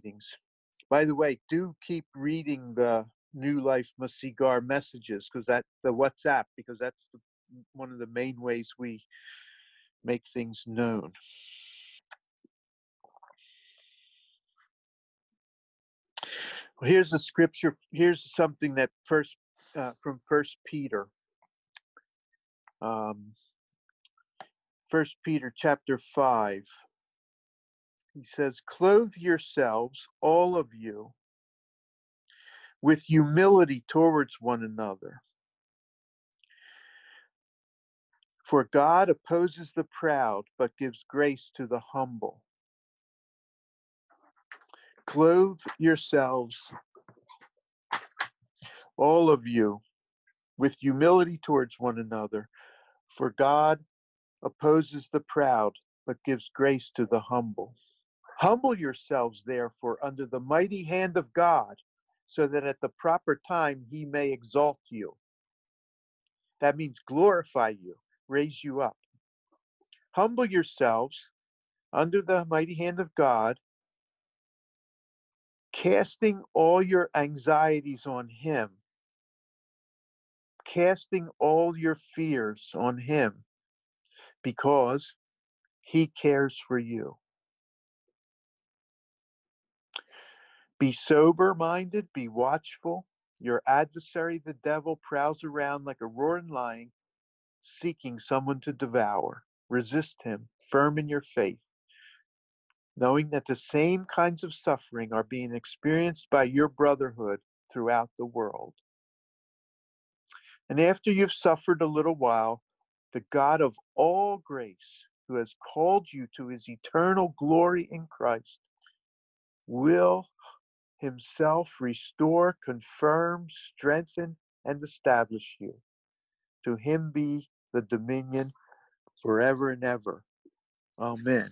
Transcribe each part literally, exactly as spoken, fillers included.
meetings. By the way, do keep reading the New Life Masigar messages, because that the WhatsApp, because that's the, one of the main ways we make things known. Well, here's a scripture. Here's something that first uh, from First Peter. Um, First Peter chapter five. He says, "Clothe yourselves, all of you, with humility towards one another. For God opposes the proud, but gives grace to the humble." Clothe yourselves, all of you, with humility towards one another. For God opposes the proud, but gives grace to the humble. Humble yourselves, therefore, under the mighty hand of God, so that at the proper time he may exalt you. That means glorify you, raise you up. Humble yourselves under the mighty hand of God, casting all your anxieties on him, casting all your fears on him, because he cares for you. Be sober-minded, be watchful. Your adversary, the devil, prowls around like a roaring lion, seeking someone to devour. Resist him, firm in your faith, knowing that the same kinds of suffering are being experienced by your brotherhood throughout the world. And after you've suffered a little while, the God of all grace, who has called you to his eternal glory in Christ, will himself restore, confirm, strengthen, and establish you. To him be the dominion forever and ever. Amen.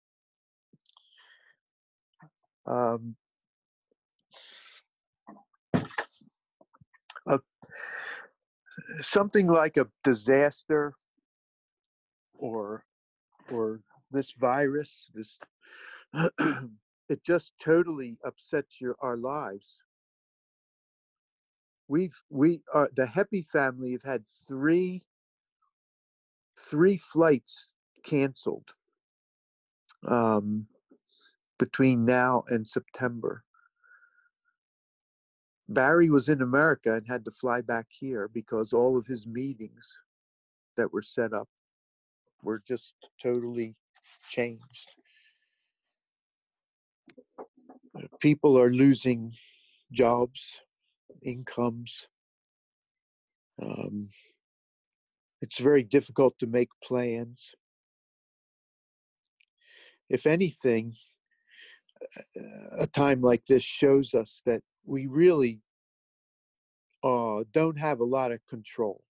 Um, uh, something like a disaster, or or this virus, this it just totally upsets your our lives. We've we are the Heppy family have had three three flights canceled um, between now and September. Barry was in America and had to fly back here because all of his meetings that were set up were just totally changed. People are losing jobs, incomes. Um, it's very difficult to make plans. If anything, a time like this shows us that we really uh, don't have a lot of control.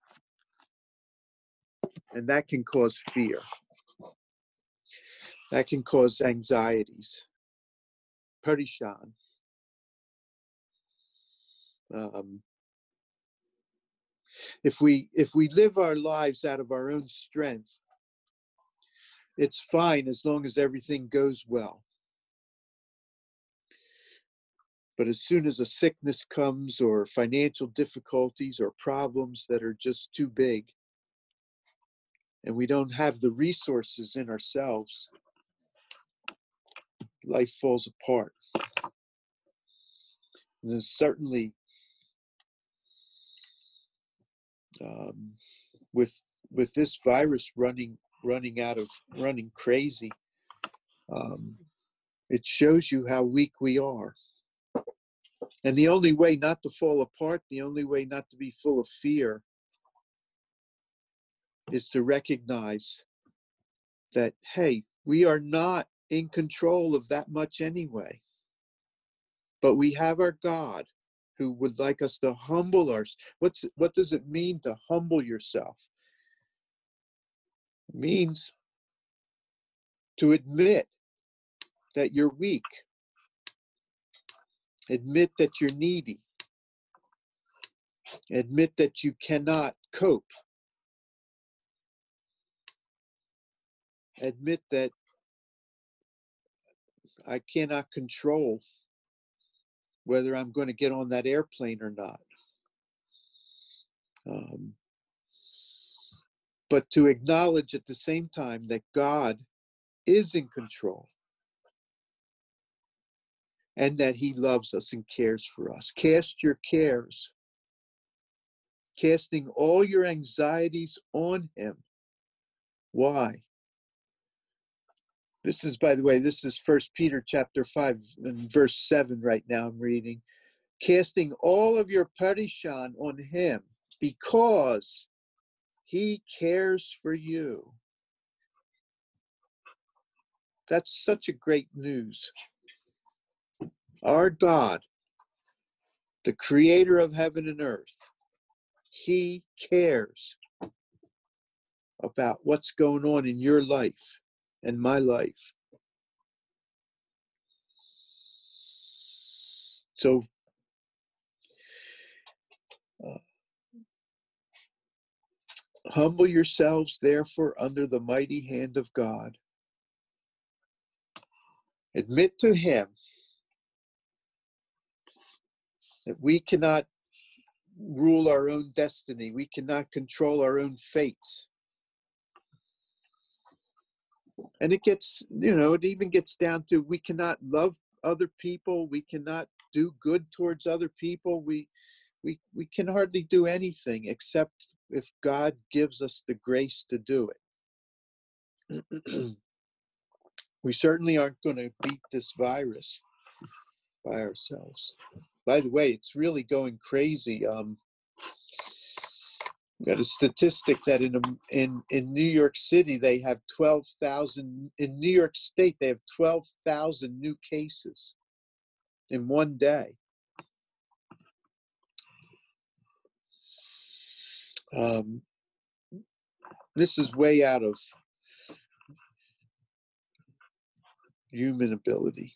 And that can cause fear. That can cause anxieties, parishan. Um, if we if we live our lives out of our own strength, it's fine as long as everything goes well. But as soon as a sickness comes, or financial difficulties, or problems that are just too big, and we don't have the resources in ourselves, life falls apart. And there's certainly um, with with this virus running running out of running crazy, um, it shows you how weak we are. And the only way not to fall apart, the only way not to be full of fear, is to recognize that, hey, we are not in control of that much anyway. But we have our God who would like us to humble ourselves. What's what does it mean to humble yourself? It means to admit that you're weak. Admit that you're needy. Admit that you cannot cope. Admit that I cannot control whether I'm going to get on that airplane or not. Um, but to acknowledge at the same time that God is in control and that he loves us and cares for us. Cast your cares, casting all your anxieties on him. Why? This is, by the way, this is First Peter chapter five and verse seven right now I'm reading. Casting all of your parishan on him because he cares for you. That's such a great news. Our God, the creator of heaven and earth, he cares about what's going on in your life and my life. So, uh, humble yourselves, therefore, under the mighty hand of God. Admit to him that we cannot rule our own destiny. We cannot control our own fates. And it gets, you know, it even gets down to we cannot love other people. We cannot do good towards other people. We, we, we can hardly do anything except if God gives us the grace to do it. We certainly aren't going to beat this virus by ourselves. By the way, it's really going crazy. Um, got a statistic that in in in New York City they have twelve thousand. In New York State they have twelve thousand new cases in one day. Um, this is way out of human ability.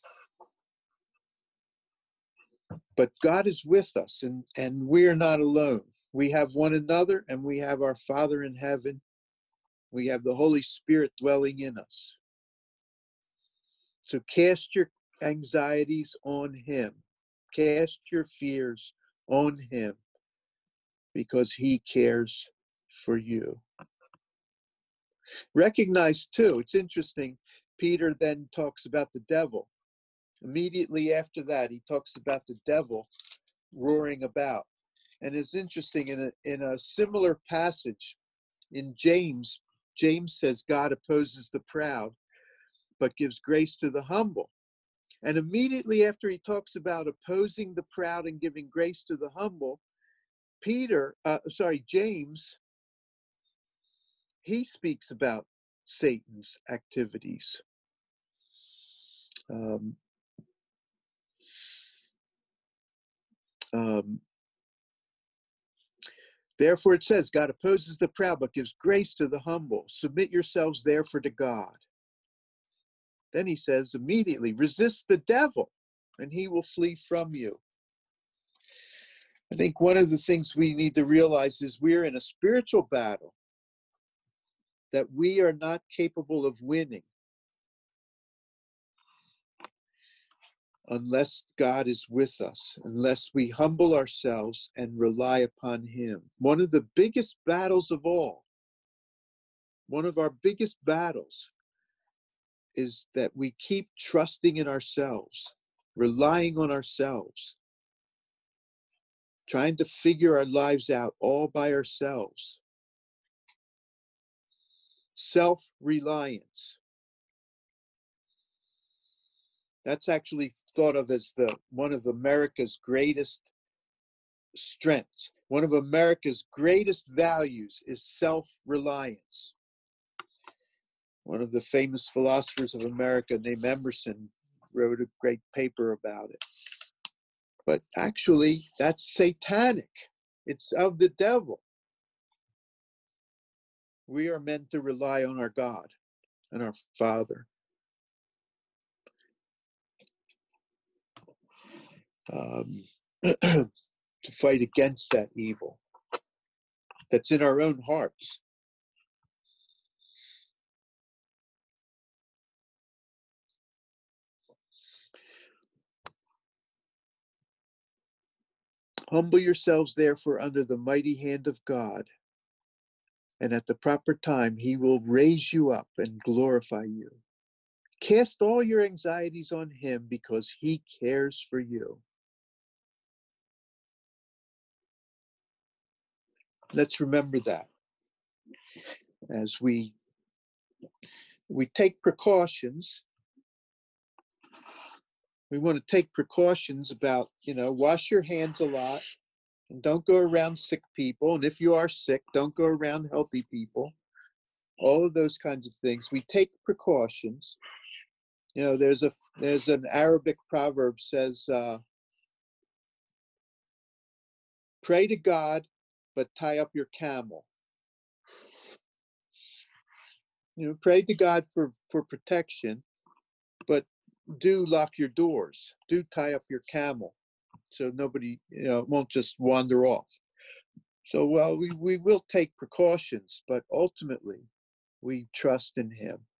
But God is with us, and, and we're not alone. We have one another, and we have our Father in heaven. We have the Holy Spirit dwelling in us. So cast your anxieties on him. Cast your fears on him because he cares for you. Recognize, too, it's interesting, Peter then talks about the devil. Immediately after that, he talks about the devil roaring about. And it's interesting, in a, in a similar passage in James, James says God opposes the proud, but gives grace to the humble. And immediately after he talks about opposing the proud and giving grace to the humble, Peter, uh, sorry, James, he speaks about Satan's activities. Um, um, Therefore, it says, God opposes the proud, but gives grace to the humble. Submit yourselves, therefore, to God. Then he says, immediately, resist the devil, and he will flee from you. I think one of the things we need to realize is we're in a spiritual battle that we are not capable of winning unless God is with us, unless we humble ourselves and rely upon him. One of the biggest battles of all, one of our biggest battles is that we keep trusting in ourselves, relying on ourselves, trying to figure our lives out all by ourselves. Self-reliance. That's actually thought of as the one of America's greatest strengths. One of America's greatest values is self-reliance. One of the famous philosophers of America named Emerson wrote a great paper about it. But actually, that's satanic. It's of the devil. We are meant to rely on our God and our Father. Um, to fight against that evil that's in our own hearts. Humble yourselves, therefore, under the mighty hand of God, and at the proper time he will raise you up and glorify you. Cast all your anxieties on him because he cares for you. Let's remember that as we we take precautions. We want to take precautions about, you know, wash your hands a lot and don't go around sick people. And if you are sick, don't go around healthy people. All of those kinds of things. We take precautions. You know, there's a there's an Arabic proverb says, uh, pray to God, but tie up your camel. You know, pray to God for, for protection, but do lock your doors. Do tie up your camel so nobody, you know, won't just wander off. So, well, we, we will take precautions, but ultimately we trust in him.